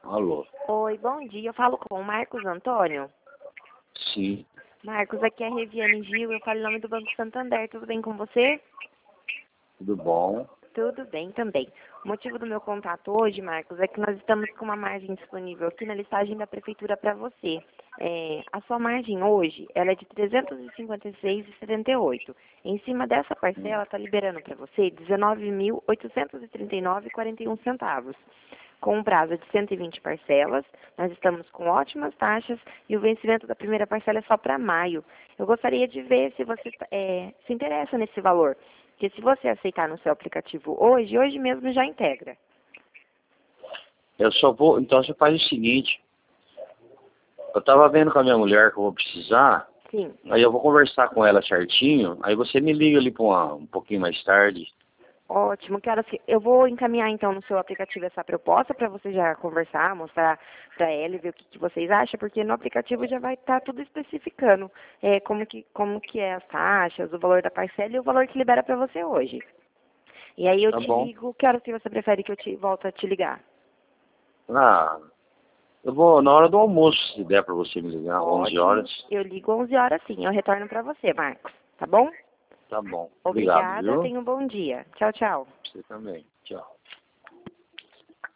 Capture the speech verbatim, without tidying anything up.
Alô? Oi, bom dia. Eu falo com o Marcos Antônio. Sim, Marcos, aqui é a Reviane Gil. Eu falo em nome do Banco Santander. Tudo bem com você? tudo bom? Tudo bem também. O motivo do meu contato hoje, Marcos, é que nós estamos com uma margem disponível aqui na listagem da Prefeitura para você. É, a sua margem hoje, ela é de trezentos e cinquenta e seis reais e setenta e oito centavos. Em cima dessa parcela, está liberando para você dezenove mil oitocentos e trinta e nove reais e quarenta e um centavos. Com um prazo de cento e vinte parcelas, nós estamos com ótimas taxas e o vencimento da primeira parcela é só para maio. Eu gostaria de ver se você é, se interessa nesse valor, porque se você aceitar no seu aplicativo hoje, hoje mesmo já integra. Eu só vou, então você faz o seguinte, eu tava vendo com a minha mulher que eu vou precisar, Sim. aí eu vou conversar com ela certinho, aí você me liga ali pra uma, um pouquinho mais tarde. Ótimo, quero que eu vou encaminhar então no seu aplicativo essa proposta para você já conversar, mostrar para ela e ver o que, que vocês acham, porque no aplicativo já vai estar tudo especificando é, como que como que é as taxas, o valor da parcela e o valor que libera para você hoje. E aí eu Tá te bom? ligo, que horas que você prefere que eu te volte a te ligar? Ah, eu vou na hora do almoço, se der pra você me ligar, onze Ótimo, horas. eu ligo onze horas sim, eu retorno para você, Marcos, tá bom? Tá bom. Obrigado, Obrigada, viu? tenha um bom dia. Tchau, tchau. Você também. Tchau.